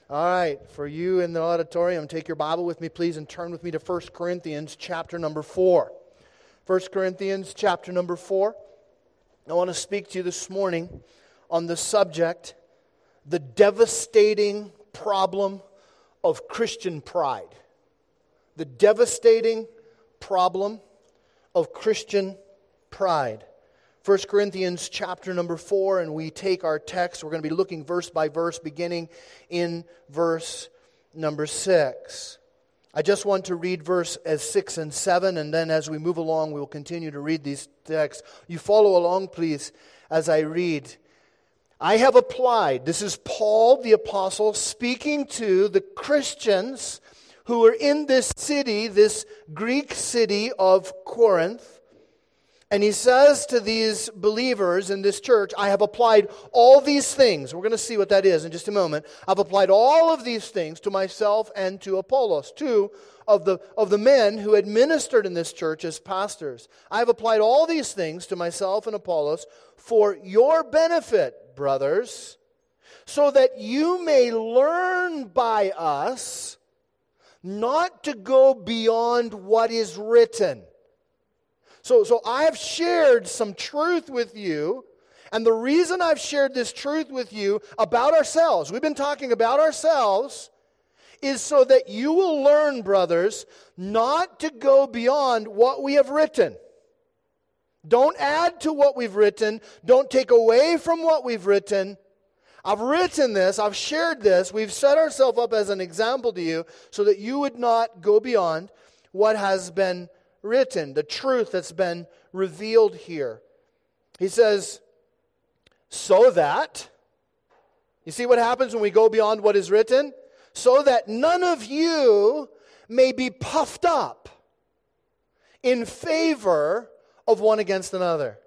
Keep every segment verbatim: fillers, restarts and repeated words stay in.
All right, for you in the auditorium, take your Bible with me, please, and turn with me to First Corinthians chapter number four. First Corinthians chapter number four. I want to speak to you this morning on the subject, the devastating problem of Christian pride. The devastating problem of Christian pride. First Corinthians chapter number four, and we take our text. We're going to be looking verse by verse, beginning in verse number six. I just want to read verse as six and seven, and then as we move along, we will continue to read these texts. You follow along, please, as I read. I have applied, this is Paul the apostle speaking to the Christians who are in this city, this Greek city of Corinth. And he says to these believers in this church, I have applied all these things. We're going to see what that is in just a moment. I've applied all of these things to myself and to Apollos, two of the, of the men who had ministered in this church as pastors. I have applied all these things to myself and Apollos for your benefit, brothers, so that you may learn by us not to go beyond what is written. So, so I have shared some truth with you, and the reason I've shared this truth with you about ourselves, we've been talking about ourselves, is so that you will learn, brothers, not to go beyond what we have written. Don't add to what we've written. Don't take away from what we've written. I've written this, I've shared this, we've set ourselves up as an example to you so that you would not go beyond what has been written, the truth that's been revealed here. He says, so that, you see what happens when we go beyond what is written? So that none of you may be puffed up in favor of one against another.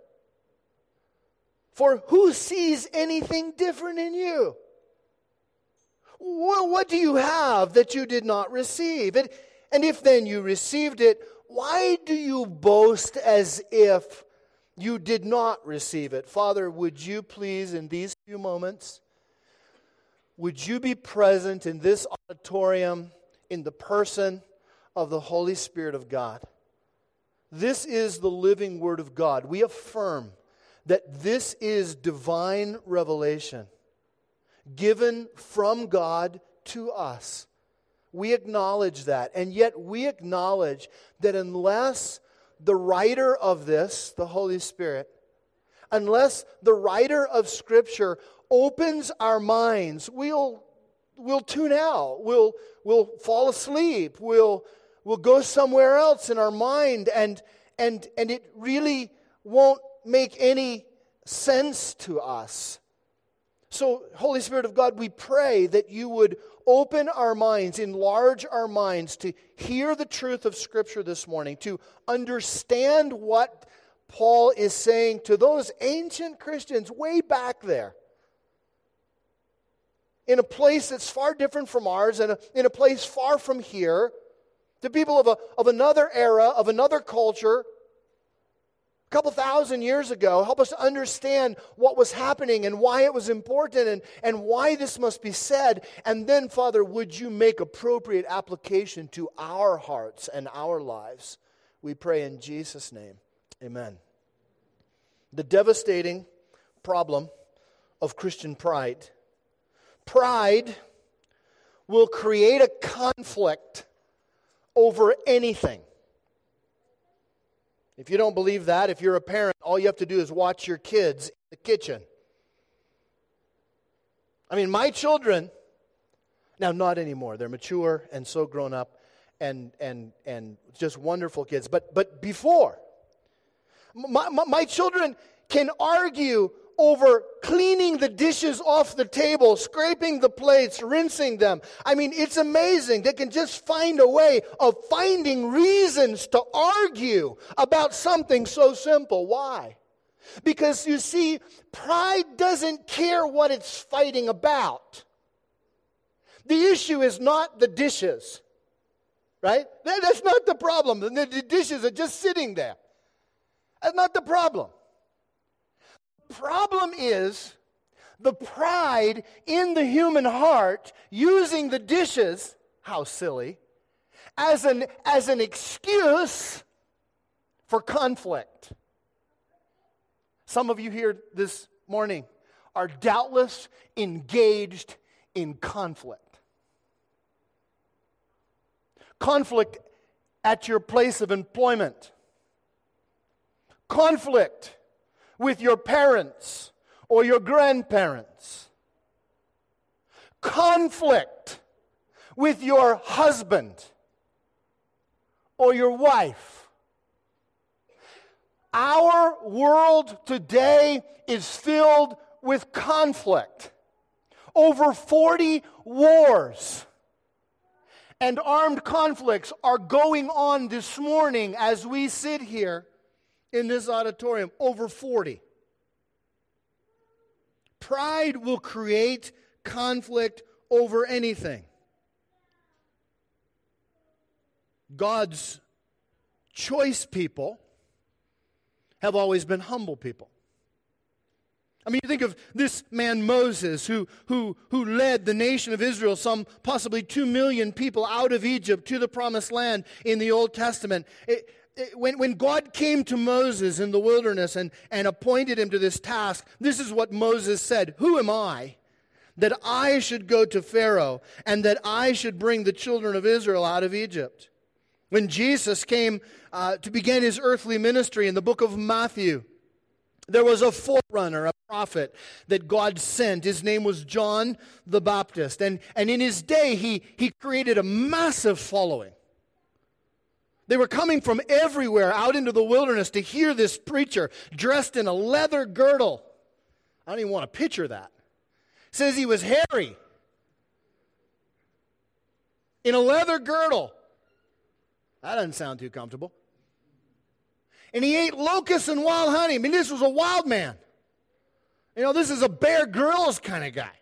For who sees anything different in you? Well, what do you have that you did not receive? And, and if then you received it, why do you boast as if you did not receive it? Father, would you please, in these few moments, would you be present in this auditorium in the person of the Holy Spirit of God? This is the living Word of God. We affirm that this is divine revelation given from God to us. We acknowledge that, and yet we acknowledge that unless the writer of this, the Holy Spirit, unless the writer of Scripture opens our minds, we'll we'll tune out, we'll we'll fall asleep, we'll we'll go somewhere else in our mind, and and and it really won't make any sense to us. So, Holy Spirit of God, we pray that you would open our minds, enlarge our minds to hear the truth of Scripture this morning, to understand what Paul is saying to those ancient Christians way back there, in a place that's far different from ours, and in a place far from here, to people of, a, of another era, of another culture, a couple thousand years ago. Help us to understand what was happening and why it was important and, and why this must be said. And then, Father, would you make appropriate application to our hearts and our lives? We pray in Jesus' name. Amen. The devastating problem of Christian pride. Pride will create a conflict over anything. If you don't believe that, if you're a parent, all you have to do is watch your kids in the kitchen. I mean, my children, now not anymore. They're mature and so grown up and and and just wonderful kids. But but before, my, my, my children can argue over cleaning the dishes off the table, scraping the plates, rinsing them. I mean, it's amazing. They can just find a way of finding reasons to argue about something so simple. Why? Because, you see, pride doesn't care what it's fighting about. The issue is not the dishes, right? That's not the problem. The dishes are just sitting there. That's not the problem. The problem is the pride in the human heart using the dishes, how silly, as an, as an excuse for conflict. Some of you here this morning are doubtless engaged in conflict. Conflict at your place of employment. Conflict with your parents or your grandparents. Conflict with your husband or your wife. Our world today is filled with conflict. Over forty wars and armed conflicts are going on this morning as we sit here in this auditorium. Over forty. Pride will create conflict over anything. God's choice people have always been humble people. I mean, you think of this man Moses who, who, who led the nation of Israel, some possibly two million people out of Egypt to the promised land in the Old Testament. It, it, when, when God came to Moses in the wilderness and, and appointed him to this task, this is what Moses said, "Who am I that I should go to Pharaoh and that I should bring the children of Israel out of Egypt?" When Jesus came uh, to begin his earthly ministry in the book of Matthew, there was a forerunner, a prophet that God sent. His name was John the Baptist. And, and in his day, he, he created a massive following. They were coming from everywhere out into the wilderness to hear this preacher dressed in a leather girdle. I don't even want to picture that. It says he was hairy. In a leather girdle. That doesn't sound too comfortable. And he ate locusts and wild honey. I mean, this was a wild man. You know, this is a Bear Grylls kind of guy.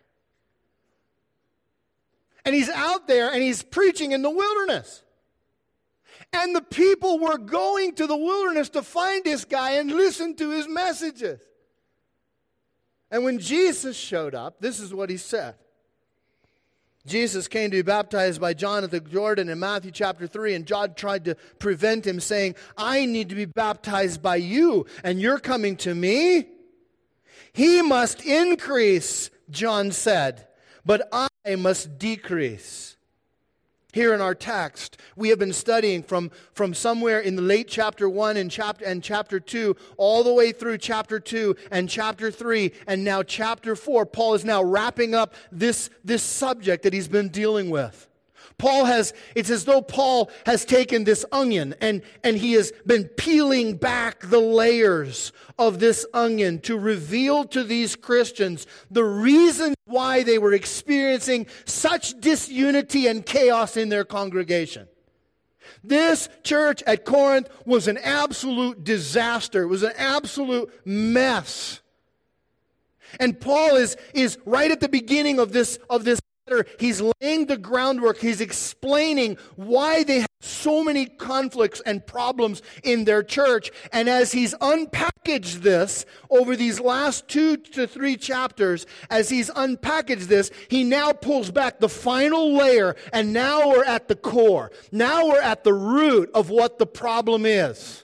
And he's out there and he's preaching in the wilderness. And the people were going to the wilderness to find this guy and listen to his messages. And when Jesus showed up, this is what he said. Jesus came to be baptized by John at the Jordan in Matthew chapter three, and John tried to prevent him, saying, "I need to be baptized by you, and you're coming to me?" "He must increase," John said, "but I must decrease." Here in our text, we have been studying from, from somewhere in the late chapter one and chapter, and chapter two, all the way through chapter two and chapter three, and now chapter four. Paul is now wrapping up this, this subject that he's been dealing with. Paul has, it's as though Paul has taken this onion and, and he has been peeling back the layers of this onion to reveal to these Christians the reason why they were experiencing such disunity and chaos in their congregation. This church at Corinth was an absolute disaster. It was an absolute mess. And Paul is, is right at the beginning of this, of this he's laying the groundwork. He's explaining why they have so many conflicts and problems in their church. And as he's unpackaged this over these last two to three chapters, as he's unpackaged this, he now pulls back the final layer, and now we're at the core. Now we're at the root of what the problem is.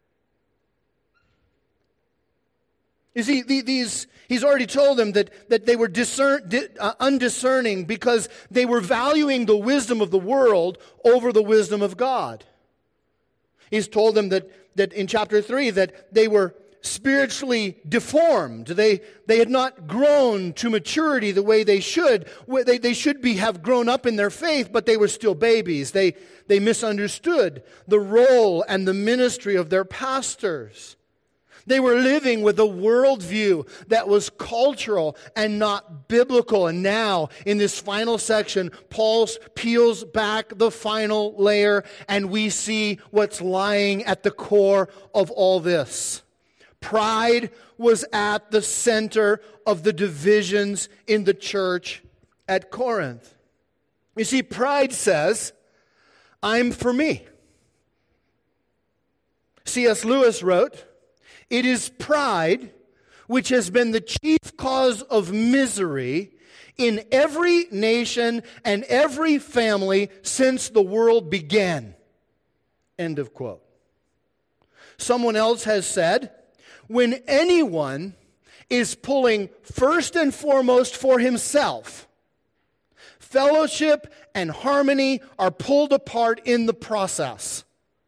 You see, these, he's already told them that, that they were discern, uh, undiscerning because they were valuing the wisdom of the world over the wisdom of God. He's told them that, that in chapter three that they were spiritually deformed. They, they had not grown to maturity the way they should. They, they should be have grown up in their faith, but they were still babies. They, they misunderstood the role and the ministry of their pastors. They were living with a worldview that was cultural and not biblical. And now, in this final section, Paul peels back the final layer, and we see what's lying at the core of all this. Pride was at the center of the divisions in the church at Corinth. You see, pride says, "I'm for me." C S Lewis wrote, "It is pride which has been the chief cause of misery in every nation and every family since the world began. End of quote. Someone else has said, when anyone is pulling first and foremost for himself, fellowship and harmony are pulled apart in the process.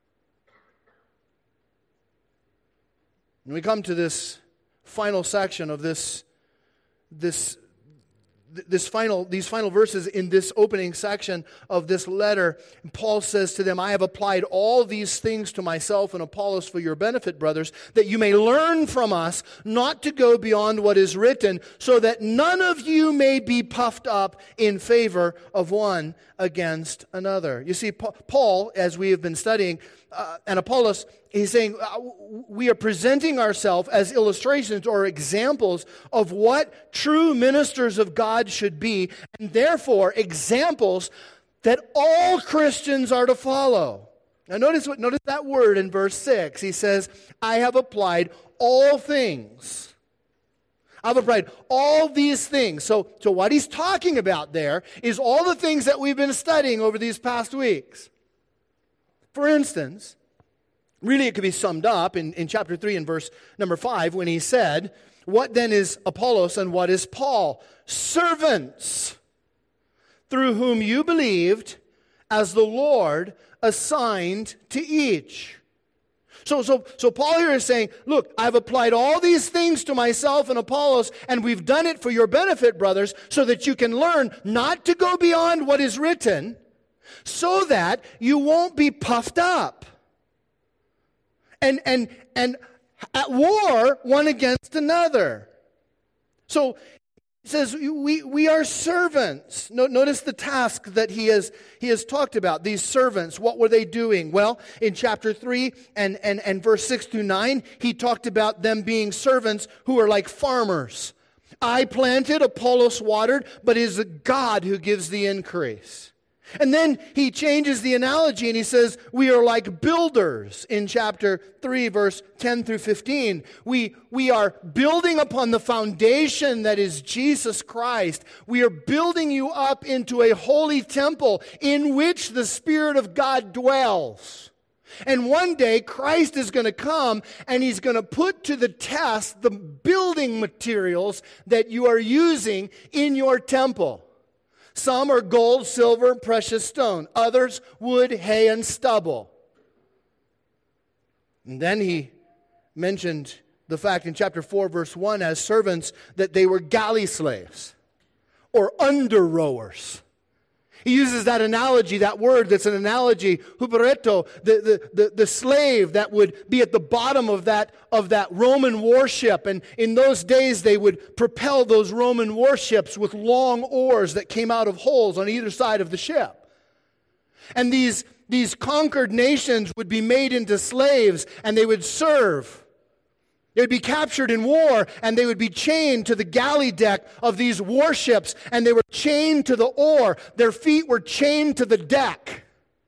When we come to this final section of this, this, this final, these final verses in this opening section of this letter, Paul says to them, I have applied all these things to myself and Apollos for your benefit, brothers, that you may learn from us not to go beyond what is written, so that none of you may be puffed up in favor of one against another. You see, Paul, as we have been studying, uh, and Apollos, he's saying uh, we are presenting ourselves as illustrations or examples of what true ministers of God should be, and therefore examples that all Christians are to follow. Now notice what notice that word in verse six. He says, I have applied all things. I've applied all these things. So, so what he's talking about there is all the things that we've been studying over these past weeks. For instance, really it could be summed up in, in chapter three and verse number five when he said, what then is Apollos and what is Paul? Servants, through whom you believed, as the Lord assigned to each. So, so, so Paul here is saying, look, I've applied all these things to myself and Apollos, and we've done it for your benefit, brothers, so that you can learn not to go beyond what is written, so that you won't be puffed up and and and at war one against another. So he says we we are servants. No, notice the task that he has he has talked about. These servants, what were they doing? Well, in chapter three and and and verse six through nine, he talked about them being servants who are like farmers. I planted, Apollos watered, but it is God who gives the increase. And then he changes the analogy and he says, we are like builders in chapter three, verse ten through fifteen. We, we are building upon the foundation that is Jesus Christ. We are building you up into a holy temple in which the Spirit of God dwells. And one day Christ is going to come and he's going to put to the test the building materials that you are using in your temple. Some are gold, silver, and precious stone. Others, wood, hay, and stubble. And then he mentioned the fact in chapter four, verse one, as servants, that they were galley slaves or under rowers. He uses that analogy, that word that's an analogy, hupereto, the, the, the, the slave that would be at the bottom of that, of that Roman warship. And in those days, they would propel those Roman warships with long oars that came out of holes on either side of the ship. And these, these conquered nations would be made into slaves, and they would serve. They would be captured in war, and they would be chained to the galley deck of these warships, and they were chained to the oar. Their feet were chained to the deck.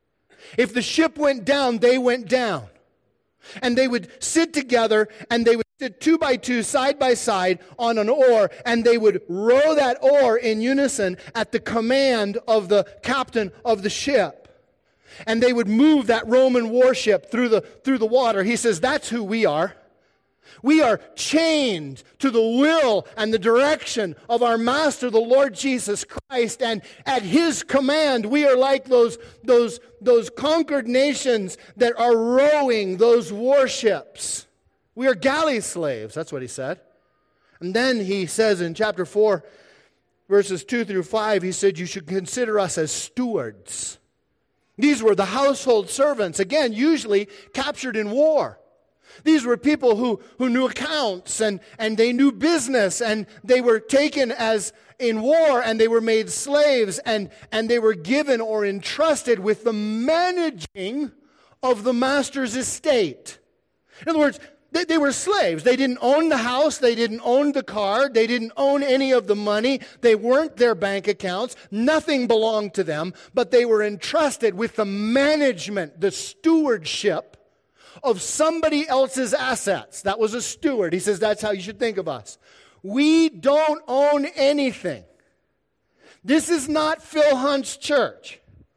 If the ship went down, they went down. And they would sit together, and they would sit two by two, side by side, on an oar, and they would row that oar in unison at the command of the captain of the ship. And they would move that Roman warship through the, through the water. He says, that's who we are. We are chained to the will and the direction of our Master, the Lord Jesus Christ. And at His command, we are like those, those, those conquered nations that are rowing those warships. We are galley slaves. That's what he said. And then he says in chapter four, verses two through five, he said, you should consider us as stewards. These were the household servants, again, usually captured in war. These were people who, who knew accounts and, and they knew business, and they were taken as in war, and they were made slaves, and, and they were given or entrusted with the managing of the master's estate. In other words, they, they were slaves. They didn't own the house. They didn't own the car. They didn't own any of the money. They weren't their bank accounts. Nothing belonged to them, but they were entrusted with the management, the stewardship of somebody else's assets. That was a steward. He says that's how you should think of us. We don't own anything. This is not Phil Hunt's church.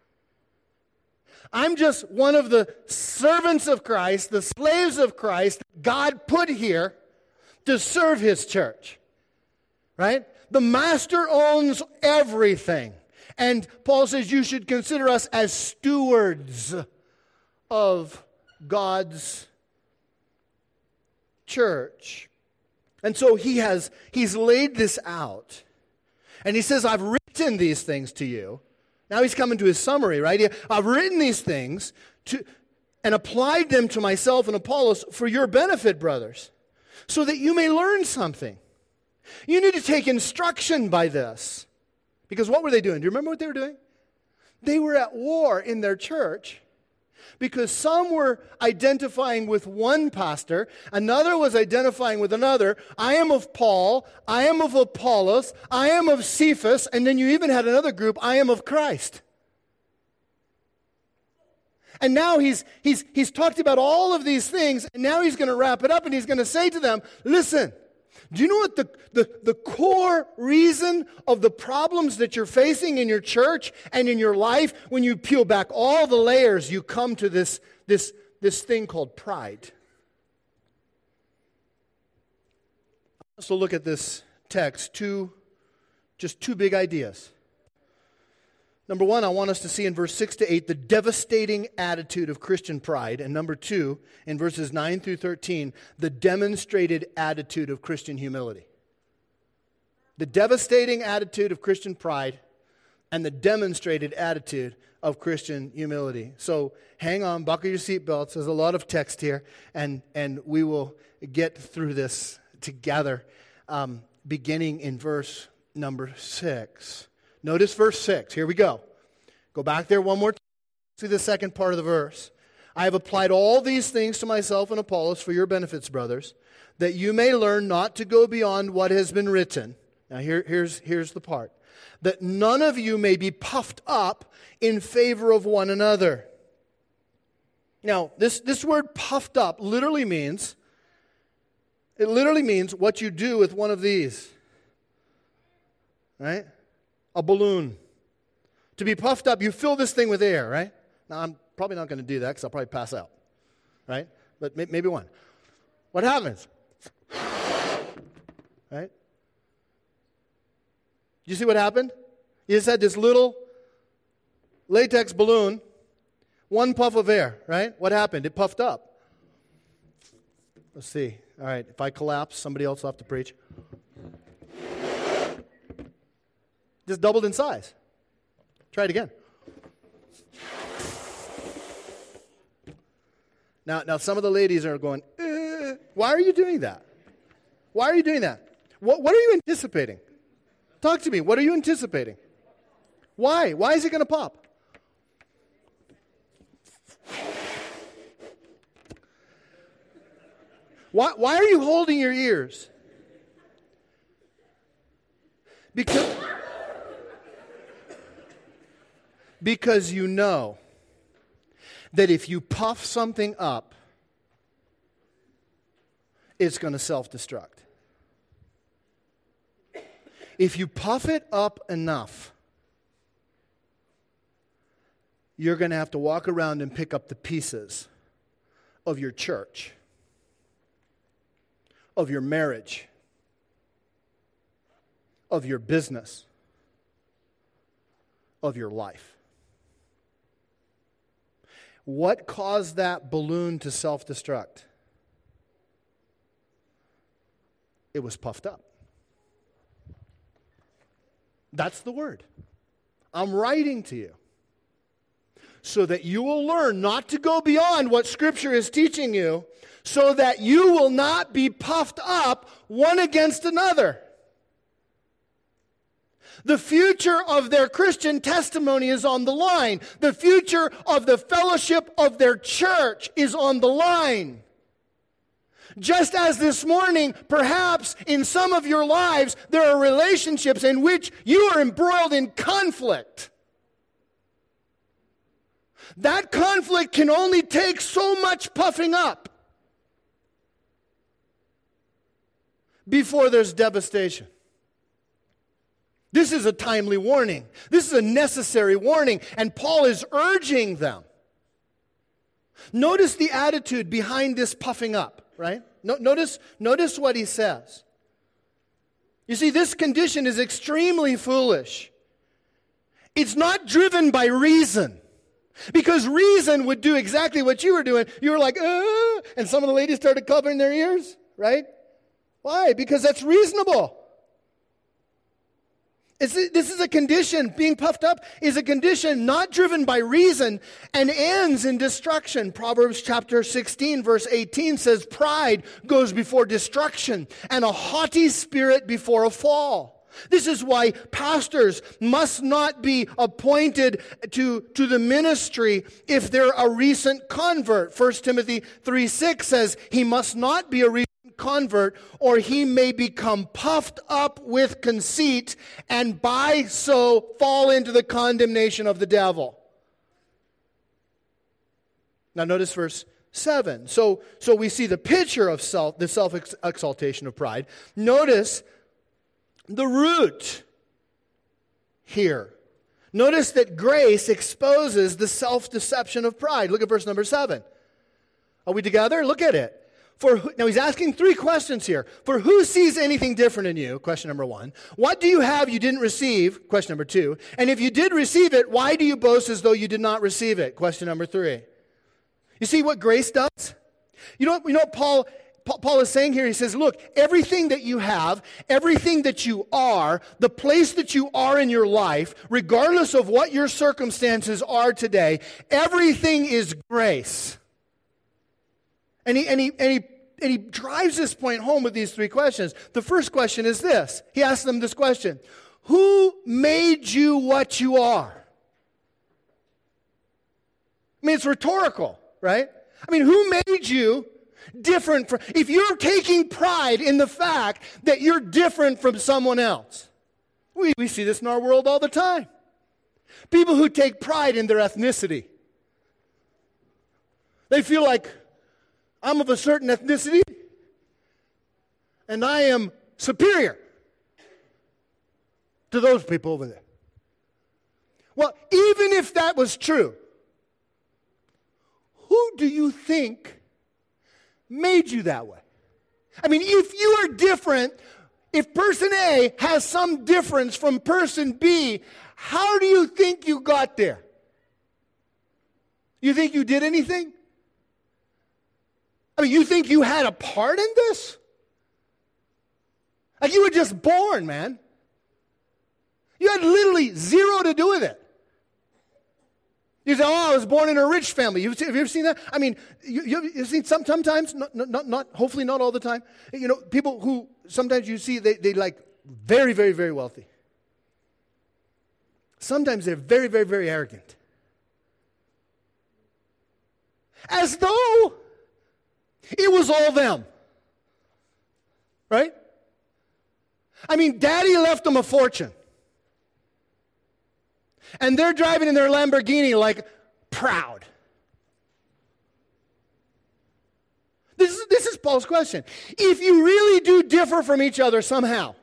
I'm just one of the servants of Christ, the slaves of Christ, God put here to serve his church. Right? The master owns everything. And Paul says you should consider us as stewards of God's church. And so he has, he's laid this out. And he says, I've written these things to you. Now he's coming to his summary, right? I've written these things to, and applied them to myself and Apollos for your benefit, brothers, so that you may learn something. You need to take instruction by this. Because what were they doing? Do you remember what they were doing? They were at war in their church because some were identifying with one pastor, another was identifying with another. I am of Paul, I am of Apollos, I am of Cephas, and then you even had another group, I am of Christ. And now he's, he's, he's talked about all of these things, and now he's going to wrap it up, and he's going to say to them, listen, do you know what the, the, the core reason of the problems that you're facing in your church and in your life, when you peel back all the layers, you come to this, this, this thing called pride? So look at this text, two, just two big ideas. Number one, I want us to see in verse six to eight the devastating attitude of Christian pride. And number two, in verses nine through thirteen, the demonstrated attitude of Christian humility. The devastating attitude of Christian pride and the demonstrated attitude of Christian humility. So hang on, buckle your seatbelts. There's a lot of text here, and, and we will get through this together, um, beginning in verse number six. Notice verse six. Here we go. Go back there one more time. See the second part of the verse. I have applied all these things to myself and Apollos for your benefits, brothers, that you may learn not to go beyond what has been written. Now here, here's, here's the part. That none of you may be puffed up in favor of one another. Now, this, this word puffed up literally means, it literally means what you do with one of these. Right? A balloon. To be puffed up, you fill this thing with air, right? Now, I'm probably not going to do that because I'll probably pass out, right? But may- maybe one. What happens? Right? You see what happened? You just had this little latex balloon, one puff of air, right? What happened? It puffed up. Let's see. All right, if I collapse, somebody else will have to preach. Just doubled in size. Try it again. Now, now some of the ladies are going, eh, why are you doing that? Why are you doing that? What, what are you anticipating? Talk to me. What are you anticipating? Why? Why is it going to pop? Why, why are you holding your ears? Because... Because you know that if you puff something up, it's going to self-destruct. If you puff it up enough, you're going to have to walk around and pick up the pieces of your church, of your marriage, of your business, of your life. What caused that balloon to self-destruct? It was puffed up. That's the word. I'm writing to you so that you will learn not to go beyond what Scripture is teaching you, so that you will not be puffed up one against another. The future of their Christian testimony is on the line. The future of the fellowship of their church is on the line. Just as this morning, perhaps in some of your lives, there are relationships in which you are embroiled in conflict. That conflict can only take so much puffing up before there's devastation. This is a timely warning. This is a necessary warning, and Paul is urging them. Notice the attitude behind this puffing up, right? No, notice, notice what he says. You see, this condition is extremely foolish. It's not driven by reason. Because reason would do exactly what you were doing. You were like, uh, and some of the ladies started covering their ears, right? Why? Because that's reasonable. It's, this is a condition, being puffed up is a condition not driven by reason and ends in destruction. Proverbs chapter sixteen verse eighteen says, pride goes before destruction and a haughty spirit before a fall. This is why pastors must not be appointed to, to the ministry if they're a recent convert. First Timothy three six says he must not be a recent convert or he may become puffed up with conceit and by so fall into the condemnation of the devil. Now notice verse seven. So, so we see the picture of self, the self-exaltation of pride. Notice the root here. Notice that grace exposes the self-deception of pride. Look at verse number seven. Are we together? Look at it. For who, now he's asking three questions here. For who sees anything different in you? Question number one. What do you have you didn't receive? Question number two. And if you did receive it, why do you boast as though you did not receive it? Question number three. You see what grace does? You know, you know what Paul... Paul is saying here, he says, look, everything that you have, everything that you are, the place that you are in your life, regardless of what your circumstances are today, everything is grace. And he, and he, and he, and he drives this point home with these three questions. The first question is this. He asks them this question. Who made you what you are? I mean, it's rhetorical, right? I mean, who made you different from, if you're taking pride in the fact that you're different from someone else. We, we see this in our world all the time. People who take pride in their ethnicity. They feel like, I'm of a certain ethnicity, and I am superior to those people over there. Well, even if that was true, who do you think made you that way? I mean, if you are different, if person A has some difference from person B, how do you think you got there? You think you did anything? I mean, you think you had a part in this? Like you were just born, man. You had literally zero to do with it. You say, oh, I was born in a rich family. You've, have you ever seen that? I mean, you, you've seen some, sometimes, not, not, not, hopefully not all the time, you know, people who sometimes you see, they, they like very, very, very wealthy. Sometimes they're very, very, very arrogant. As though it was all them. Right? I mean, daddy left them a fortune. And they're driving in their Lamborghini like proud. This is, this is Paul's question. If you really do differ from each other somehow,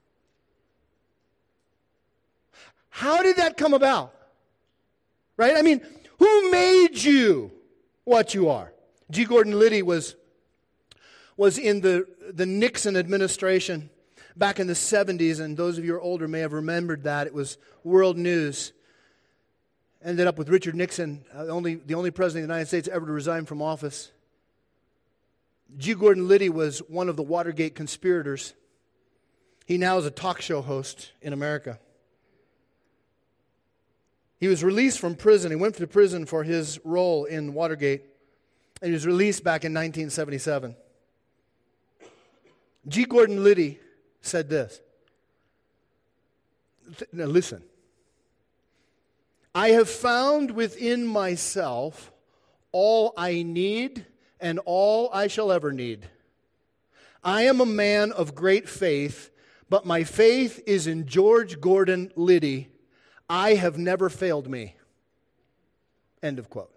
how did that come about? Right? I mean, who made you what you are? G. Gordon Liddy was, was in the, the Nixon administration back in the seventies, and those of you who are older may have remembered that. It was world news. Ended up with Richard Nixon, uh, only, the only president of the United States ever to resign from office. G. Gordon Liddy was one of the Watergate conspirators. He now is a talk show host in America. He was released from prison. He went to prison for his role in Watergate. And he was released back in nineteen seventy-seven. G. Gordon Liddy said this. Now listen. I have found within myself all I need and all I shall ever need. I am a man of great faith, but my faith is in George Gordon Liddy. I have never failed me. End of quote.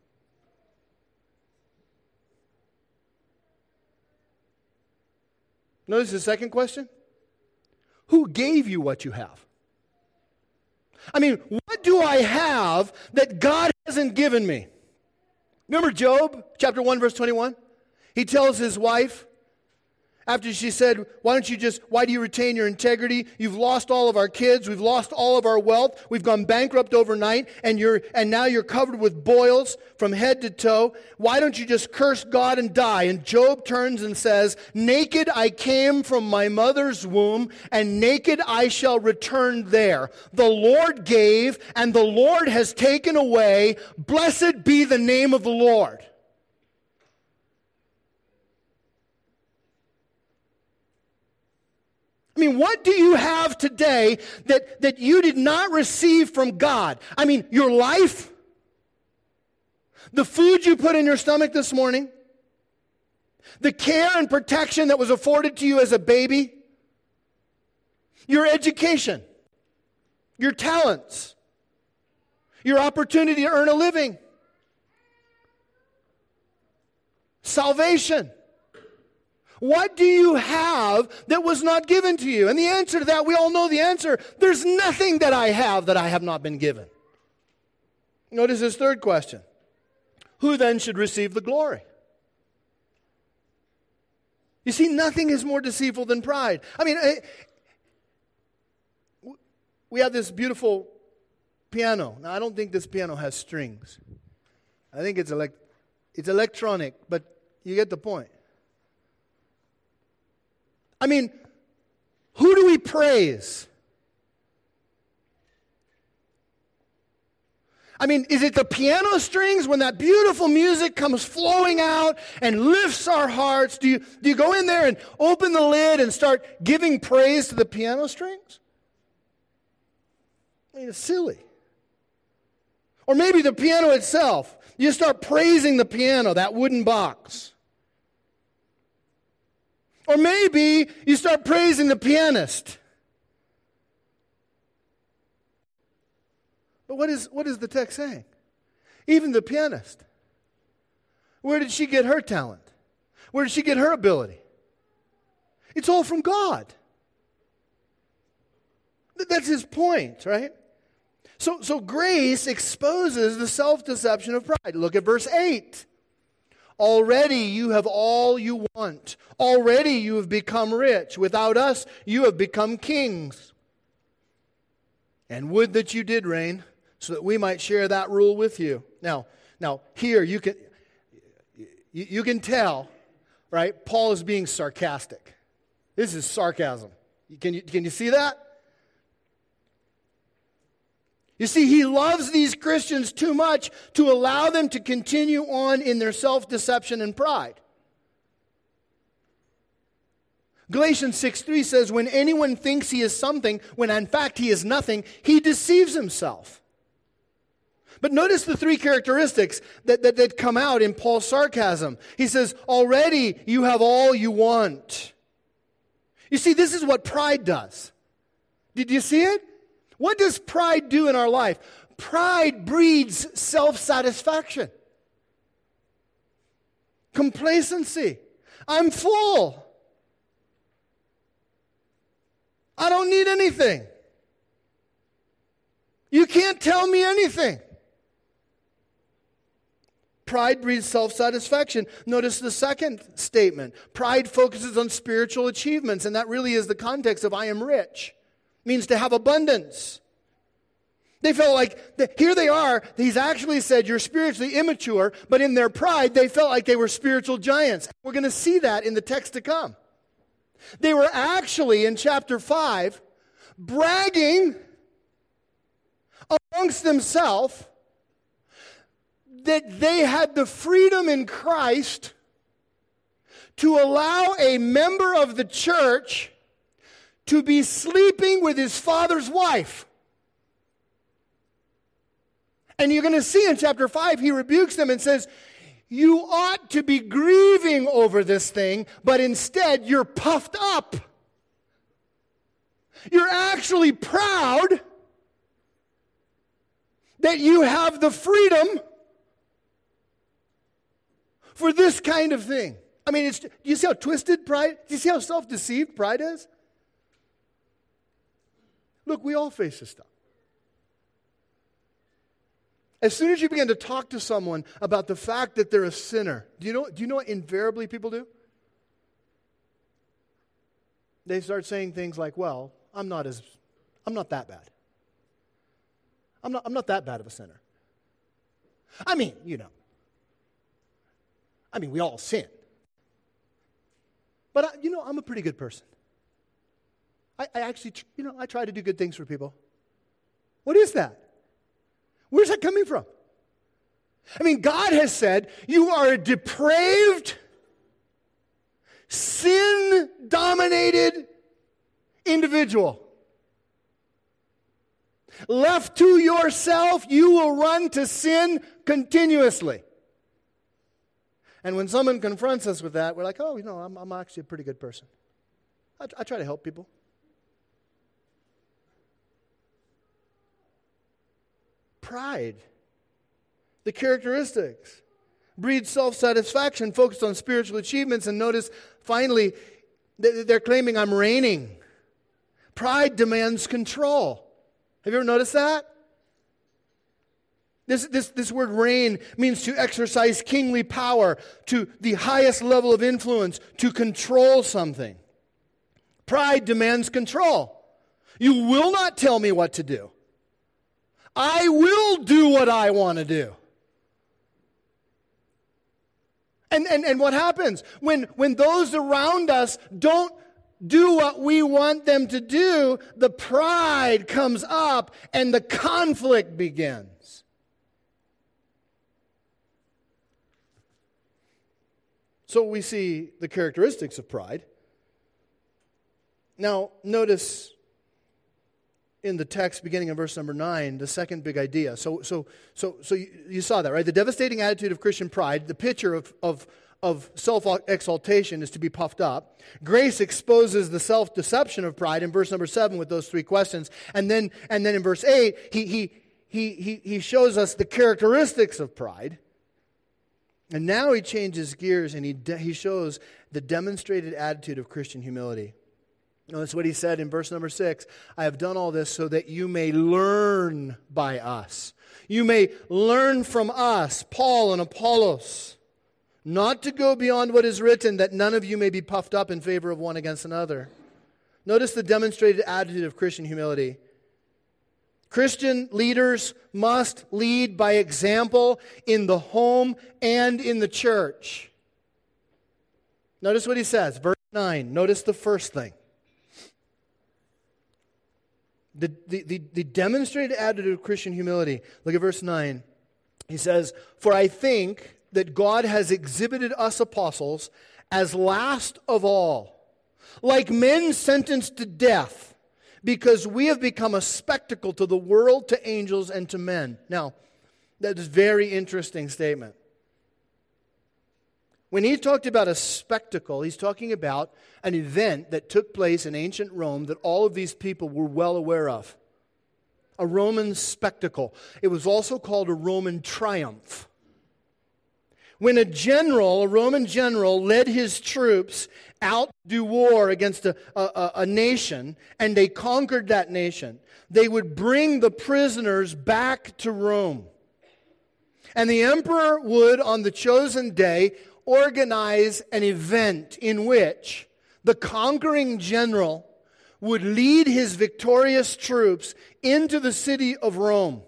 Notice the second question. Who gave you what you have? I mean, what do I have that God hasn't given me? Remember Job, chapter one, verse twenty-one? He tells his wife, after she said, why don't you just, why do you retain your integrity? You've lost all of our kids. We've lost all of our wealth. We've gone bankrupt overnight, and you're and now you're covered with boils from head to toe. Why don't you just curse God and die? And Job turns and says, naked I came from my mother's womb, and naked I shall return there. The Lord gave, and the Lord has taken away. Blessed be the name of the Lord. I mean, what do you have today that, that you did not receive from God? I mean, your life, the food you put in your stomach this morning, the care and protection that was afforded to you as a baby, your education, your talents, your opportunity to earn a living, salvation. What do you have that was not given to you? And the answer to that, we all know the answer. There's nothing that I have that I have not been given. Notice his third question. Who then should receive the glory? You see, nothing is more deceitful than pride. I mean, I, we have this beautiful piano. Now, I don't think this piano has strings. I think it's, elect, it's electronic, but you get the point. I mean, who do we praise? I mean, is it the piano strings when that beautiful music comes flowing out and lifts our hearts? Do you, do you go in there and open the lid and start giving praise to the piano strings? I mean, it's silly. Or maybe the piano itself. You start praising the piano, that wooden box. Or maybe you start praising the pianist. But what is, what is the text saying? Even the pianist. Where did she get her talent? Where did she get her ability? It's all from God. That's his point, right? So, so grace exposes the self-deception of pride. Look at verse eight. Already you have all you want. Already you have become rich. Without us, you have become kings. And would that you did reign, so that we might share that rule with you. Now, now here you can you, you can tell, right? Paul is being sarcastic. This is sarcasm. Can you can you see that? You see, he loves these Christians too much to allow them to continue on in their self-deception and pride. Galatians six three says, when anyone thinks he is something, when in fact he is nothing, he deceives himself. But notice the three characteristics that, that, that come out in Paul's sarcasm. He says, already you have all you want. You see, this is what pride does. Did you see it? What does pride do in our life? Pride breeds self-satisfaction. Complacency. I'm full. I don't need anything. You can't tell me anything. Pride breeds self-satisfaction. Notice the second statement. Pride focuses on spiritual achievements, and that really is the context of I am rich. It means to have abundance. They felt like, the, here they are, he's actually said you're spiritually immature, but in their pride, they felt like they were spiritual giants. We're going to see that in the text to come. They were actually, in chapter five, bragging amongst themselves that they had the freedom in Christ to allow a member of the church to be sleeping with his father's wife. And you're going to see in chapter five, he rebukes them and says, you ought to be grieving over this thing, but instead you're puffed up. You're actually proud that you have the freedom for this kind of thing. I mean, it's, do you see how twisted pride, do you see how self-deceived pride is? Look, we all face this stuff. As soon as you begin to talk to someone about the fact that they're a sinner, do you know, do you know what invariably people do? They start saying things like, well, I'm not as, I'm not that bad. I'm not, I'm not that bad of a sinner. I mean, you know. I mean, we all sin. But, I, you know, I'm a pretty good person. I, I actually, you know, I try to do good things for people. What is that? Where's that coming from? I mean, God has said, you are a depraved, sin-dominated individual. Left to yourself, you will run to sin continuously. And when someone confronts us with that, we're like, oh, you know, I'm, I'm actually a pretty good person. I, I try to help people. Pride. The characteristics. Breeds self-satisfaction, focused on spiritual achievements, and notice, finally, they're claiming I'm reigning. Pride demands control. Have you ever noticed that? This, this, this word reign means to exercise kingly power, to the highest level of influence, to control something. Pride demands control. You will not tell me what to do. I will do what I want to do. And, and, and what happens? When, when those around us don't do what we want them to do, the pride comes up and the conflict begins. So we see the characteristics of pride. Now, notice in the text beginning in verse number nine, the second big idea. So so so so you, you saw that, right? The devastating attitude of Christian pride, the picture of, of, of self-exaltation is to be puffed up. Grace exposes the self-deception of pride in verse number seven with those three questions. And then and then in verse eight, he he he he, he shows us the characteristics of pride. And now he changes gears and he de- he shows the demonstrated attitude of Christian humility. Notice what he said in verse number six. I have done all this so that you may learn by us. You may learn from us, Paul and Apollos, not to go beyond what is written, that none of you may be puffed up in favor of one against another. Notice the demonstrated attitude of Christian humility. Christian leaders must lead by example in the home and in the church. Notice what he says, verse nine. Notice the first thing. The, the, the, the demonstrated attitude of Christian humility. Look at verse nine. He says, for I think that God has exhibited us apostles as last of all, like men sentenced to death, because we have become a spectacle to the world, to angels, and to men. Now, that is a very interesting statement. When he talked about a spectacle, he's talking about an event that took place in ancient Rome that all of these people were well aware of. A Roman spectacle. It was also called a Roman triumph. When a general, a Roman general, led his troops out to do war against a, a, a nation, and they conquered that nation, they would bring the prisoners back to Rome. And the emperor would, on the chosen day, organize an event in which the conquering general would lead his victorious troops into the city of Rome.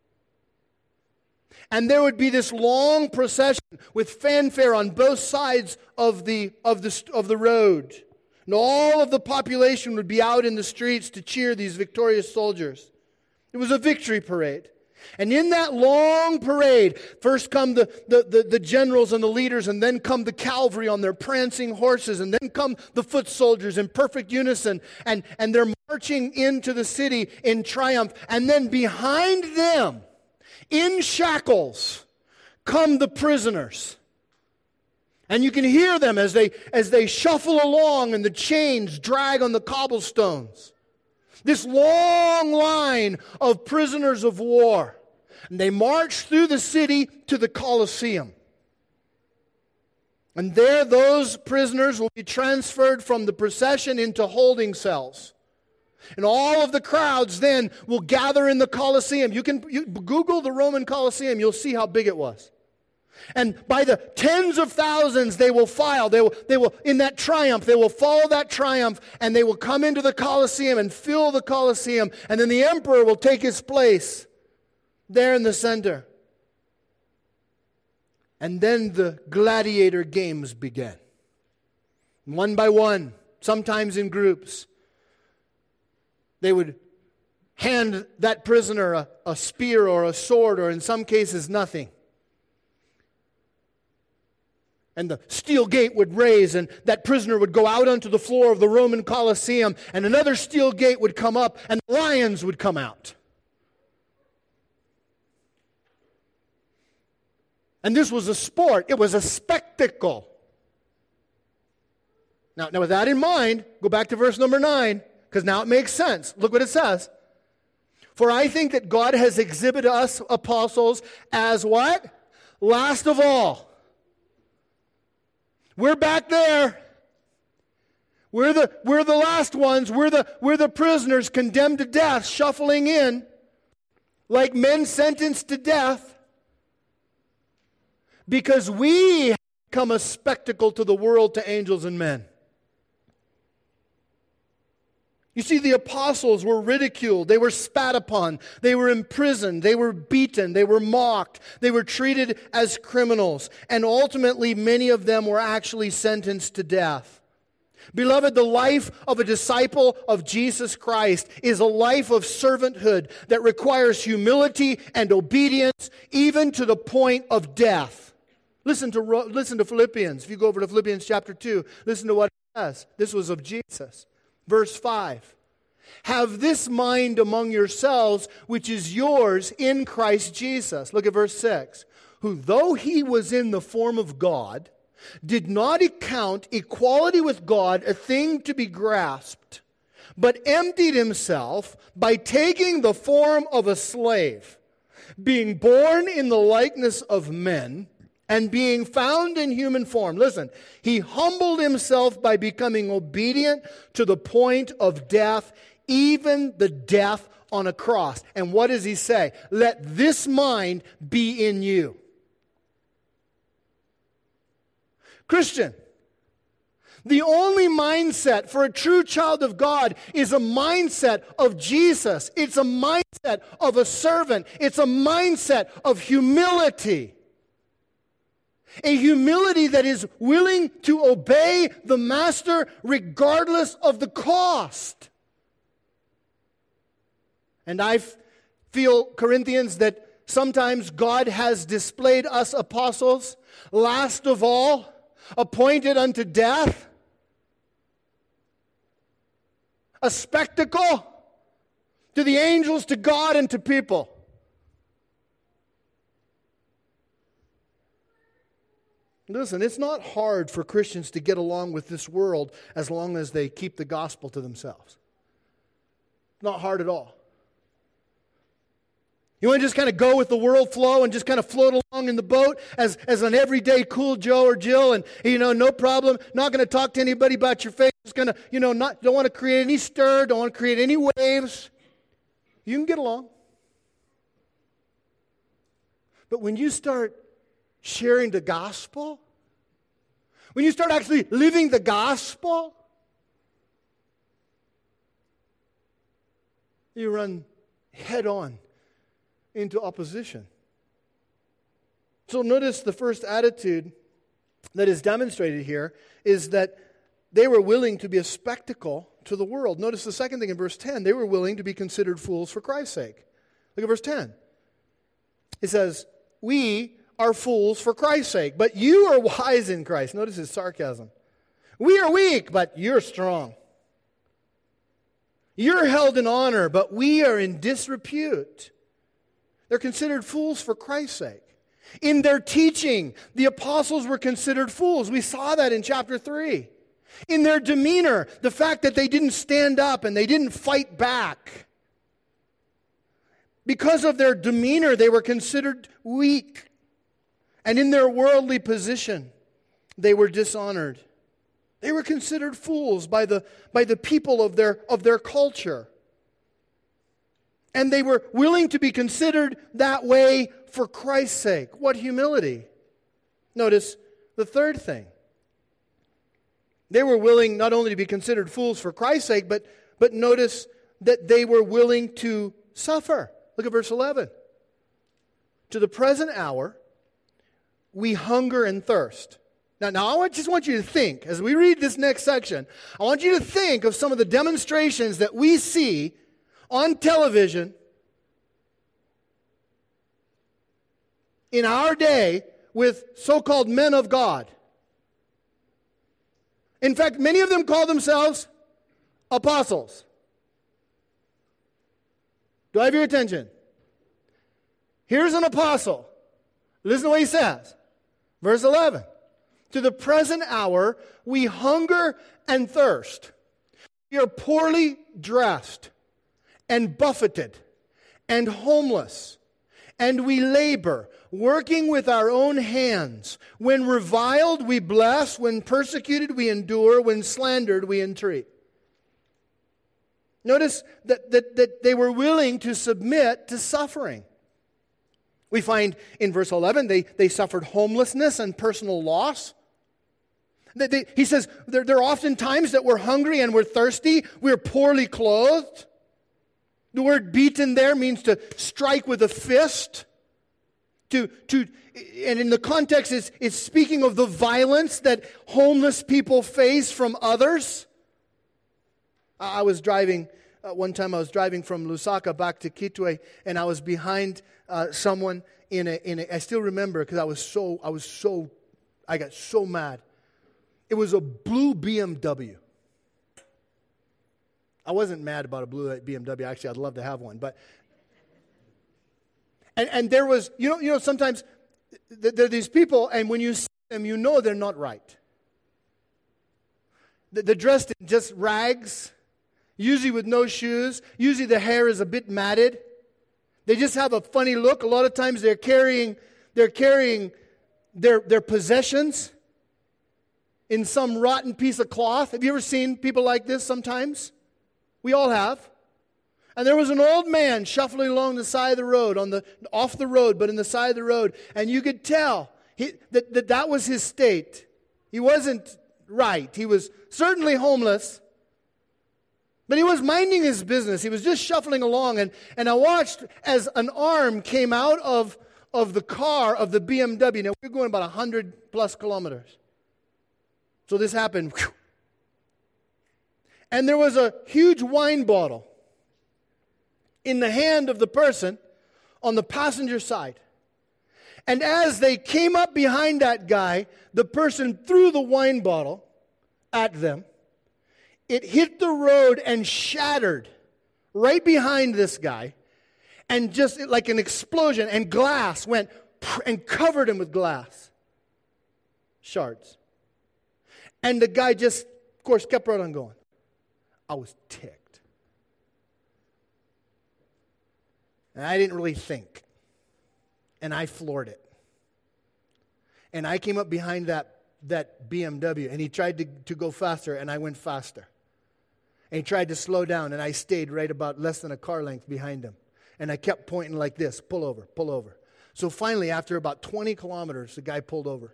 And there would be this long procession with fanfare on both sides of the, of the, of the road. And all of the population would be out in the streets to cheer these victorious soldiers. It was a victory parade. And in that long parade, first come the, the, the, the generals and the leaders, and then come the cavalry on their prancing horses, and then come the foot soldiers in perfect unison, and, and they're marching into the city in triumph. And then behind them, in shackles, come the prisoners. And you can hear them as they, as they shuffle along and the chains drag on the cobblestones. This long line of prisoners of war. And they march through the city to the Colosseum. And there those prisoners will be transferred from the procession into holding cells. And all of the crowds then will gather in the Colosseum. You can you Google the Roman Colosseum, you'll see how big it was. And by the tens of thousands they will file. They will, they will, in that triumph, they will follow that triumph, and they will come into the Colosseum and fill the Colosseum. And then the emperor will take his place there in the center. And then the gladiator games begin. One by one, sometimes in groups, they would hand that prisoner a, a spear or a sword, or in some cases nothing. And the steel gate would raise, and that prisoner would go out onto the floor of the Roman Colosseum, and another steel gate would come up, and lions would come out. And this was a sport. It was a spectacle. Now, now with that in mind, go back to verse number nine, because now it makes sense. Look what it says. For I think that God has exhibited us apostles as what? Last of all. We're back there. We're the, we're the last ones. We're the, we're the prisoners condemned to death, shuffling in like men sentenced to death, because we have become a spectacle to the world, to angels and men. You see, the apostles were ridiculed. They were spat upon. They were imprisoned. They were beaten. They were mocked. They were treated as criminals. And ultimately, many of them were actually sentenced to death. Beloved, the life of a disciple of Jesus Christ is a life of servanthood that requires humility and obedience, even to the point of death. Listen to, listen to Philippians. If you go over to Philippians chapter two, listen to what it says. This was of Jesus. Verse five. Have this mind among yourselves, which is yours in Christ Jesus. Look at verse six. Who, though he was in the form of God, did not account equality with God a thing to be grasped, but emptied himself by taking the form of a slave, being born in the likeness of men, and being found in human form. Listen, he humbled himself by becoming obedient to the point of death, even the death on a cross. And what does he say? Let this mind be in you. Christian, the only mindset for a true child of God is a mindset of Jesus. It's a mindset of a servant. It's a mindset of humility. A humility that is willing to obey the master regardless of the cost. And I feel, Corinthians, that sometimes God has displayed us apostles, last of all, appointed unto death, a spectacle to the angels, to God, and to people. Listen, it's not hard for Christians to get along with this world as long as they keep the gospel to themselves. Not hard at all. You want to just kind of go with the world flow and just kind of float along in the boat as, as an everyday cool Joe or Jill, and, you know, no problem, not going to talk to anybody about your faith, just going to, you know, not don't want to create any stir, don't want to create any waves. You can get along. But when you start sharing the gospel, when you start actually living the gospel, you run head on into opposition. So notice the first attitude that is demonstrated here is that they were willing to be a spectacle to the world. Notice the second thing in verse ten. They were willing to be considered fools for Christ's sake. Look at verse ten. It says, we are fools for Christ's sake, but you are wise in Christ. Notice his sarcasm. We are weak, but you're strong. You're held in honor, but we are in disrepute. They're considered fools for Christ's sake. In their teaching, the apostles were considered fools. We saw that in chapter three. In their demeanor, the fact that they didn't stand up and they didn't fight back. Because of their demeanor, they were considered weak. And in their worldly position, they were dishonored. They were considered fools by the, by the people of their, of their culture. And they were willing to be considered that way for Christ's sake. What humility. Notice the third thing. They were willing not only to be considered fools for Christ's sake, but, but notice that they were willing to suffer. Look at verse eleven. To the present hour, we hunger and thirst. Now, now I just want you to think, as we read this next section, I want you to think of some of the demonstrations that we see on television in our day with so-called men of God. In fact, many of them call themselves apostles. Do I have your attention? Here's an apostle. Listen to what he says. Verse eleven. To the present hour, we hunger and thirst. We are poorly dressed and buffeted and homeless. And we labor, working with our own hands. When reviled, we bless. When persecuted, we endure. When slandered, we entreat. Notice that, that, that they were willing to submit to suffering. We find in verse eleven, they, they suffered homelessness and personal loss. They, they, he says, there, there are often times that we're hungry and we're thirsty. We're poorly clothed. The word beaten there means to strike with a fist. To, to, and in the context, it's, it's speaking of the violence that homeless people face from others. I was driving, uh, one time I was driving from Lusaka back to Kitwe, and I was behind uh, someone in a, in a, I still remember because I was so, I was so, I got so mad. It was a blue B M W. I wasn't mad about a blue B M W. Actually, I'd love to have one. But and, and there was, you know, you know, sometimes th- there are these people, and when you see them, you know they're not right. They're dressed in just rags, usually with no shoes. Usually the hair is a bit matted. They just have a funny look. A lot of times they're carrying, they're carrying their their possessions in some rotten piece of cloth. Have you ever seen people like this sometimes? We all have. And there was an old man shuffling along the side of the road, on the off the road, but in the side of the road. And you could tell he, that, that that was his state. He wasn't right. He was certainly homeless. But he was minding his business. He was just shuffling along. And, and I watched as an arm came out of, of the car of the B M W. Now, we're going about one hundred plus kilometers. So this happened. Whew. And there was a huge wine bottle in the hand of the person on the passenger side. And as they came up behind that guy, the person threw the wine bottle at them. It hit the road and shattered right behind this guy. And just like an explosion, and glass went and covered him with glass shards. And the guy just, of course, kept right on going. I was ticked. And I didn't really think. And I floored it. And I came up behind that, that B M W, and he tried to, to go faster, and I went faster. And he tried to slow down, and I stayed right about less than a car length behind him. And I kept pointing like this, pull over, pull over. So finally, after about twenty kilometers, the guy pulled over.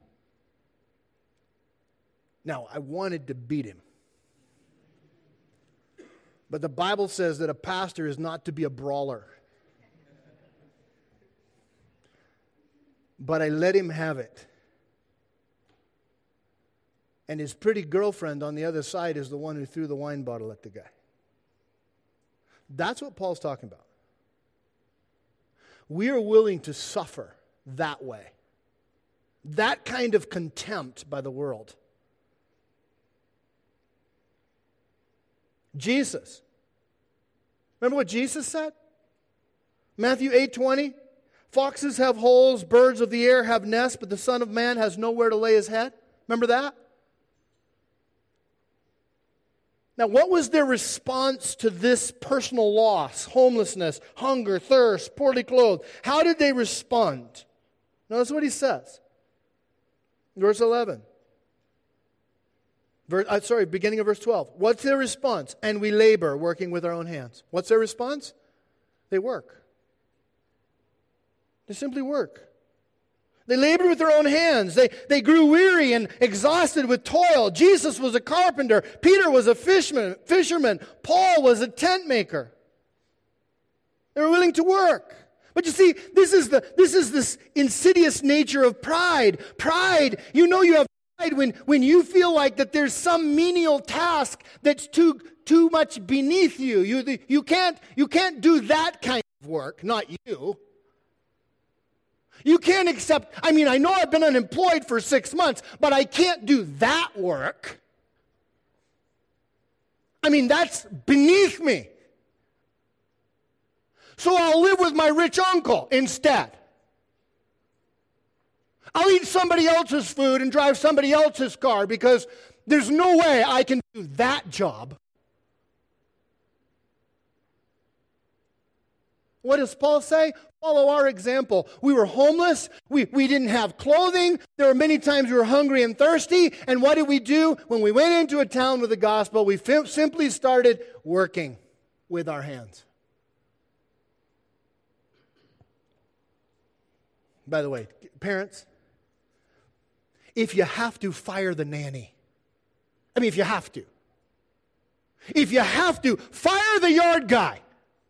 Now, I wanted to beat him. But the Bible says that a pastor is not to be a brawler. But I let him have it. And his pretty girlfriend on the other side is the one who threw the wine bottle at the guy. That's what Paul's talking about. We are willing to suffer that way. That kind of contempt by the world. Jesus. Remember what Jesus said? Matthew eight twenty. Foxes have holes, birds of the air have nests, but the Son of Man has nowhere to lay his head. Remember that? Now, what was their response to this personal loss, homelessness, hunger, thirst, poorly clothed? How did they respond? Notice what he says. Verse eleven. Verse, uh, sorry, beginning of verse twelve. What's their response? And we labor, working with our own hands. What's their response? They work. They simply work. They labored with their own hands. They, they grew weary and exhausted with toil. Jesus was a carpenter. Peter was a fisherman. fisherman. Paul was a tent maker. They were willing to work. But you see, this is the this is this insidious nature of pride. Pride, you know you have pride when, when you feel like that there's some menial task that's too too much beneath you. You, you can't you can't do that kind of work, not you. You can't accept, I mean, I know I've been unemployed for six months, but I can't do that work. I mean, that's beneath me. So I'll live with my rich uncle instead. I'll eat somebody else's food and drive somebody else's car because there's no way I can do that job. What does Paul say? Follow our example. We were homeless. We, we didn't have clothing. There were many times we were hungry and thirsty. And what did we do? When we went into a town with the gospel, we f- simply started working with our hands. By the way, parents, if you have to, fire the nanny. I mean, if you have to. If you have to, fire the yard guy.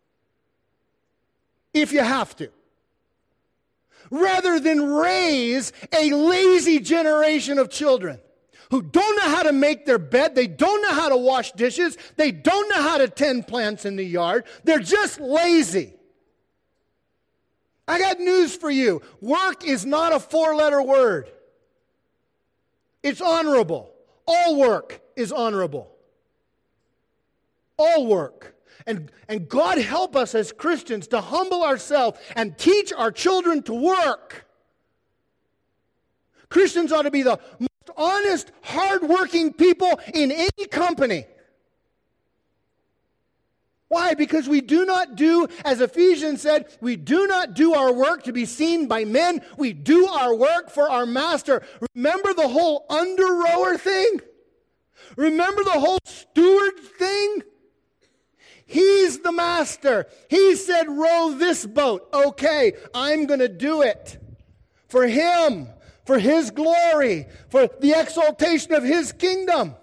If you have to. Rather than raise a lazy generation of children who don't know how to make their bed, they don't know how to wash dishes, they don't know how to tend plants in the yard, they're just lazy. I got news for you. Work is not a four-letter word. It's honorable. All work is honorable. All work. And, and God help us as Christians to humble ourselves and teach our children to work. Christians ought to be the most honest, hard-working people in any company. Why? Because we do not do, as Ephesians said, we do not do our work to be seen by men. We do our work for our master. Remember the whole under-rower thing? Remember the whole steward thing? He's the master. He said, row this boat. Okay, I'm going to do it. For him, for his glory, for the exaltation of his kingdom.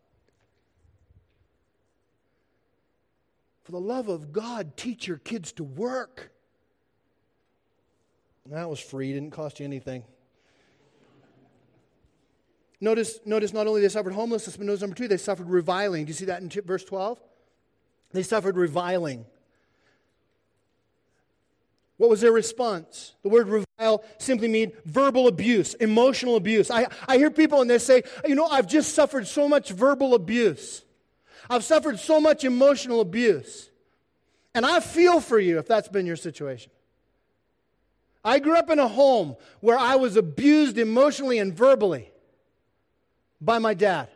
For the love of God, teach your kids to work. That was free. Didn't cost you anything. Notice, notice not only they suffered homelessness, but notice number two, they suffered reviling. Do you see that in verse twelve? They suffered reviling. What was their response? The word revile simply means verbal abuse, emotional abuse. I, I hear people and they say, you know, I've just suffered so much verbal abuse. I've suffered so much emotional abuse. And I feel for you if that's been your situation. I grew up in a home where I was abused emotionally and verbally by my dad.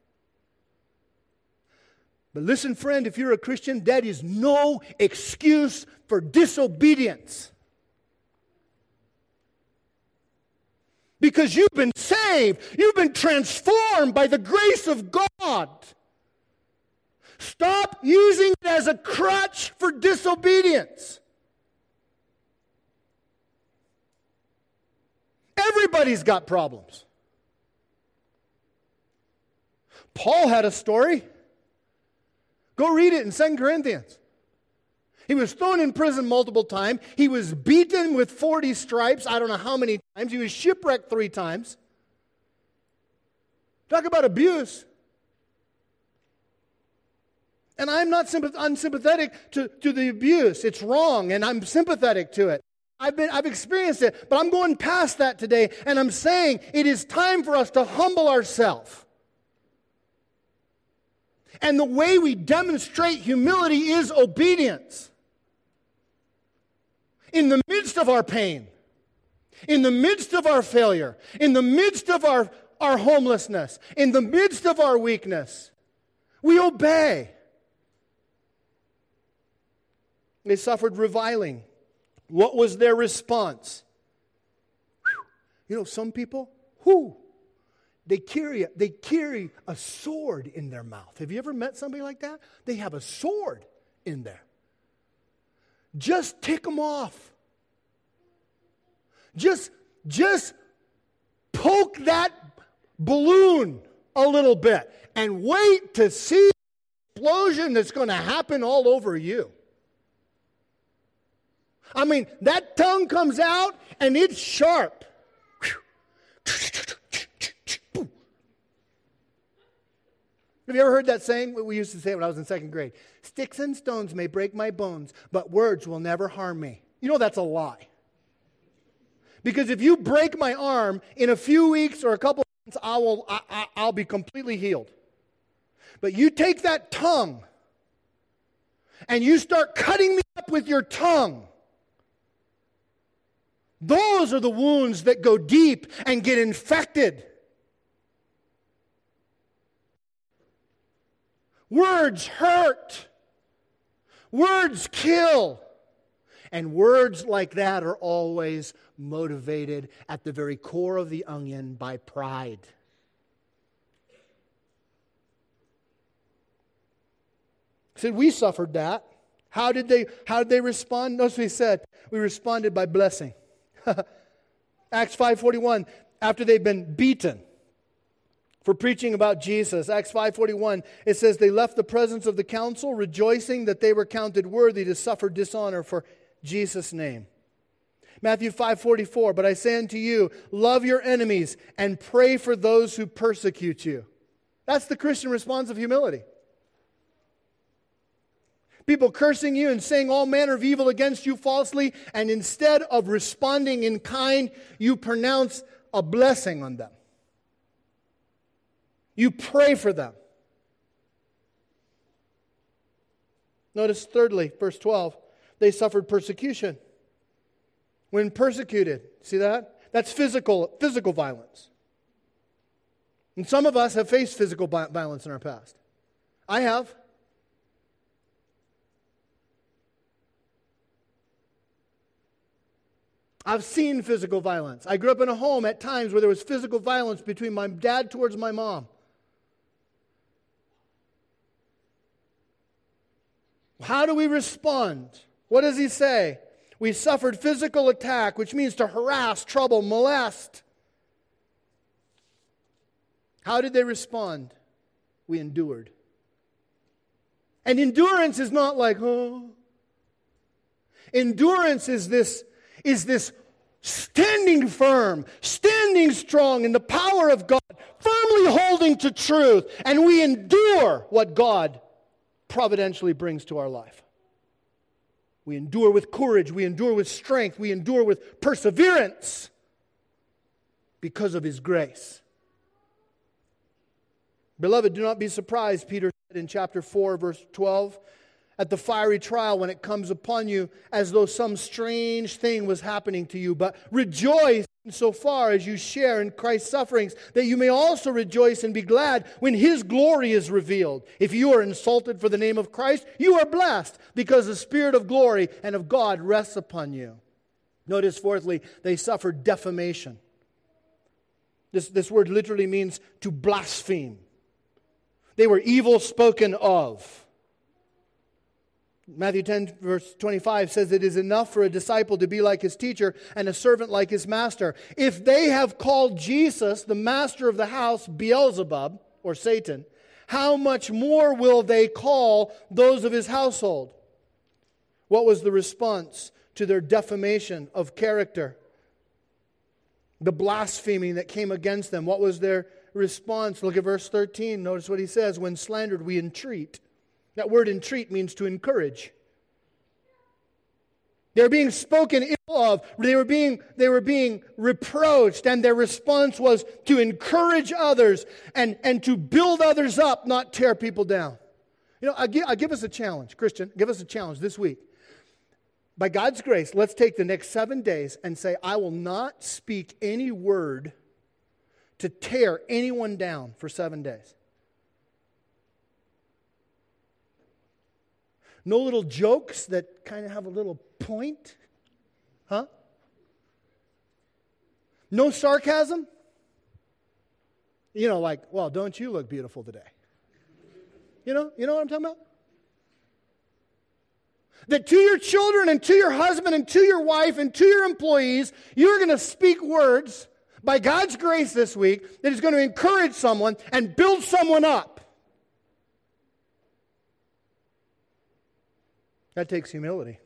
But listen, friend, if you're a Christian, that is no excuse for disobedience. Because you've been saved. You've been transformed by the grace of God. Stop using it as a crutch for disobedience. Everybody's got problems. Paul had a story. Go read it in Second Corinthians. He was thrown in prison multiple times. He was beaten with forty stripes, I don't know how many times. He was shipwrecked three times. Talk about abuse. And I'm not sympath- unsympathetic to, to the abuse. It's wrong, and I'm sympathetic to it. I've been, I've experienced it, but I'm going past that today, and I'm saying it is time for us to humble ourselves. And the way we demonstrate humility is obedience. In the midst of our pain, in the midst of our failure, in the midst of our, our homelessness, in the midst of our weakness, We obey. They suffered reviling. What was their response? Whew. You know, some people, whoo, they carry, a, they carry a sword in their mouth. Have you ever met somebody like that? They have a sword in there. Just tick them off. Just, just poke that balloon a little bit and wait to see the explosion that's going to happen all over you. I mean, that tongue comes out and it's sharp. Have you ever heard that saying? We used to say it when I was in second grade. Sticks and stones may break my bones, but words will never harm me. You know that's a lie. Because if you break my arm, in a few weeks or a couple of months, I will, I, I, I'll be completely healed. But you take that tongue and you start cutting me up with your tongue. Those are the wounds that go deep and get infected. Words hurt. Words kill. And words like that are always motivated at the very core of the onion by pride. So we suffered that. How did they, how did they respond? Notice what he said. We responded by blessing. Acts five forty-one, after they've been beaten for preaching about Jesus. Acts five forty-one, it says they left the presence of the council, rejoicing that they were counted worthy to suffer dishonor for Jesus' name. Matthew five forty-four, but I say unto you, love your enemies and pray for those who persecute you. That's the Christian response of humility. People cursing you and saying all manner of evil against you falsely, and instead of responding in kind, you pronounce a blessing on them. You pray for them. Notice thirdly, verse twelve, they suffered persecution. When persecuted, see that? That's physical, physical violence. And some of us have faced physical violence in our past. I have. I've seen physical violence. I grew up in a home at times where there was physical violence between my dad towards my mom. How do we respond? What does he say? We suffered physical attack, which means to harass, trouble, molest. How did they respond? We endured. And endurance is not like, oh. Endurance is this is this standing firm, standing strong in the power of God, firmly holding to truth, and we endure what God providentially brings to our life. We endure with courage, we endure with strength, we endure with perseverance because of His grace. Beloved, do not be surprised, Peter said in chapter four, verse twelve, at the fiery trial when it comes upon you as though some strange thing was happening to you. But rejoice insofar as you share in Christ's sufferings, that you may also rejoice and be glad when His glory is revealed. If you are insulted for the name of Christ, you are blessed, because the Spirit of glory and of God rests upon you. Notice, fourthly, they suffered defamation. This, this word literally means to blaspheme. They were evil spoken of. Matthew ten, verse twenty-five says, it is enough for a disciple to be like his teacher and a servant like his master. If they have called Jesus, the master of the house, Beelzebub, or Satan, how much more will they call those of his household? What was the response to their defamation of character? The blaspheming that came against them. What was their response? Look at verse thirteen. Notice what he says. When slandered, we entreat. That word entreat means to encourage. They were being spoken ill of. They were being, they were being reproached, and their response was to encourage others and, and to build others up, not tear people down. You know, I give, I give us a challenge, Christian, give us a challenge this week. By God's grace, let's take the next seven days and say, I will not speak any word to tear anyone down for seven days. No little jokes that kind of have a little point? Huh? No sarcasm? You know, like, well, don't you look beautiful today? You know, you know what I'm talking about? That to your children and to your husband and to your wife and to your employees, you're going to speak words by God's grace this week that is going to encourage someone and build someone up. That takes humility.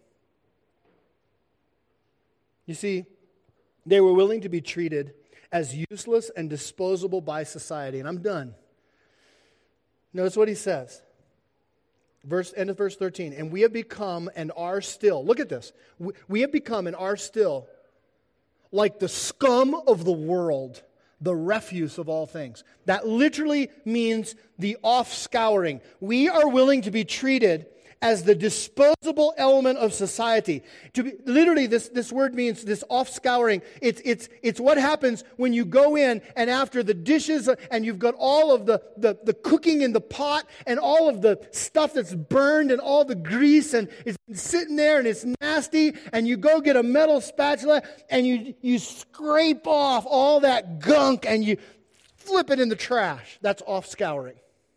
You see, they were willing to be treated as useless and disposable by society. And I'm done. Notice what he says. Verse, end of verse thirteen. And we have become and are still. Look at this. We, we have become and are still like the scum of the world, the refuse of all things. That literally means the off-scouring. We are willing to be treated as the disposable element of society. To be, literally, this, this word means this off-scouring. It's, it's, it's what happens when you go in and after the dishes and you've got all of the, the, the cooking in the pot and all of the stuff that's burned and all the grease and it's sitting there and it's nasty, and you go get a metal spatula and you, you scrape off all that gunk and you flip it in the trash. That's off-scouring.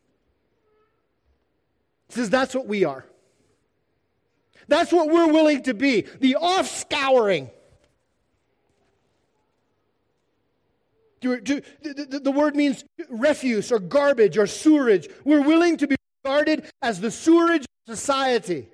It says that's what we are. That's what we're willing to be. The off-scouring. To, to, the, the word means refuse or garbage or sewerage. We're willing to be regarded as the sewerage of society.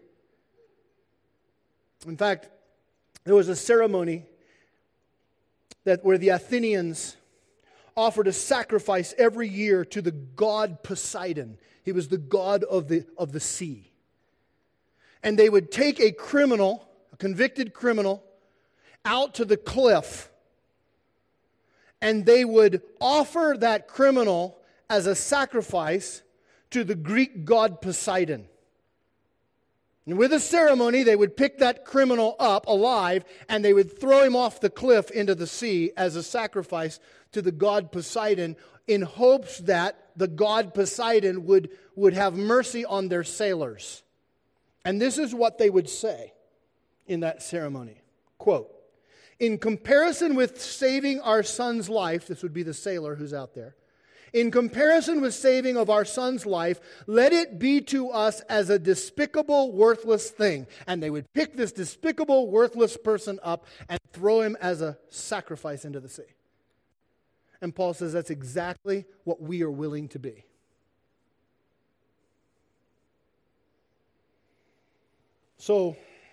In fact, there was a ceremony that where the Athenians offered a sacrifice every year to the god Poseidon. He was the god of the, of the sea. And they would take a criminal, a convicted criminal, out to the cliff. And they would offer that criminal as a sacrifice to the Greek god Poseidon. And with a ceremony, they would pick that criminal up alive and they would throw him off the cliff into the sea as a sacrifice to the god Poseidon in hopes that the god Poseidon would, would have mercy on their sailors. And this is what they would say in that ceremony. Quote, in comparison with saving our son's life, this would be the sailor who's out there, in comparison with saving of our son's life, let it be to us as a despicable, worthless thing. And they would pick this despicable, worthless person up and throw him as a sacrifice into the sea. And Paul says that's exactly what we are willing to be. So,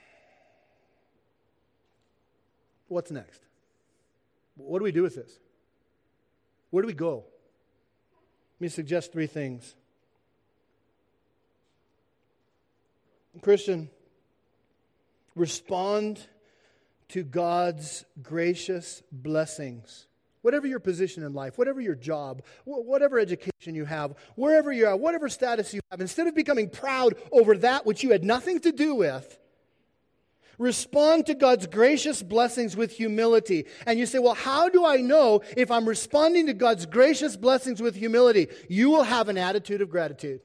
what's next? What do we do with this? Where do we go? Let me suggest three things. Christian, respond to God's gracious blessings. Whatever your position in life, whatever your job, whatever education you have, wherever you are, whatever status you have, instead of becoming proud over that which you had nothing to do with, respond to God's gracious blessings with humility. And you say, well, how do I know if I'm responding to God's gracious blessings with humility? You will have an attitude of gratitude.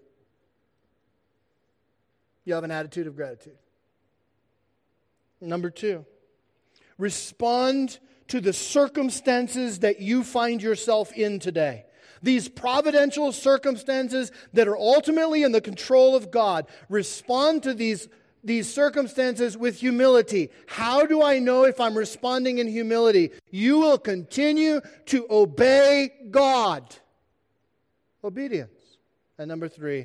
You have an attitude of gratitude. Number two, respond to the circumstances that you find yourself in today. These providential circumstances that are ultimately in the control of God. Respond to these, these circumstances with humility. How do I know if I'm responding in humility? You will continue to obey God. Obedience. And number three,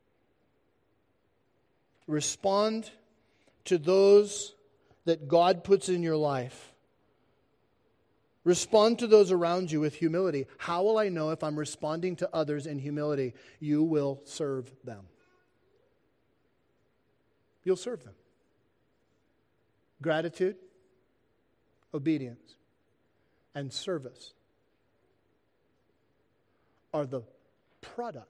respond to those that God puts in your life. Respond to those around you with humility. How will I know if I'm responding to others in humility? You will serve them. You'll serve them. Gratitude, obedience, and service are the product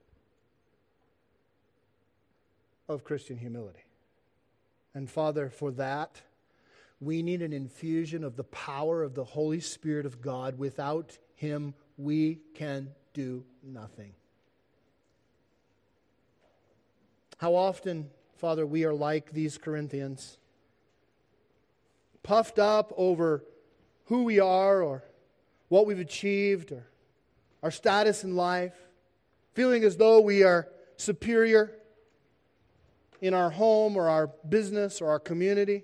of Christian humility. And Father, for that, we need an infusion of the power of the Holy Spirit of God. Without Him, we can do nothing. How often, Father, we are like these Corinthians, puffed up over who we are or what we've achieved or our status in life, feeling as though we are superior in our home or our business or our community.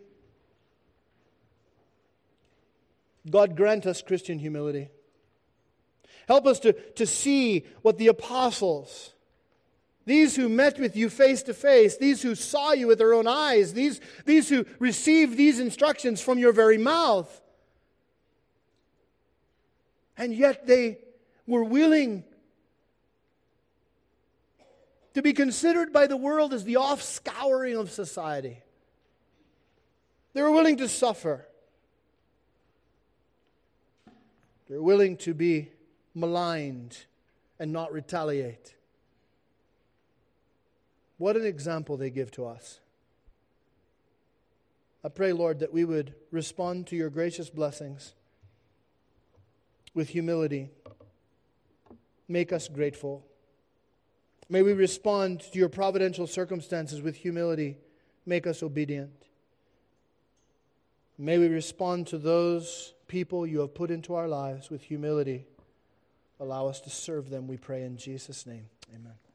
God, grant us Christian humility. Help us to, to see what the apostles, these who met with you face to face, these who saw you with their own eyes, these, these who received these instructions from your very mouth, and yet they were willing to be considered by the world as the offscouring of society. They were willing to suffer. They were willing to be maligned and not retaliate. What an example they give to us. I pray, Lord, that we would respond to your gracious blessings with humility. Make us grateful. May we respond to your providential circumstances with humility. Make us obedient. May we respond to those people you have put into our lives with humility. Allow us to serve them, we pray in Jesus' name. Amen.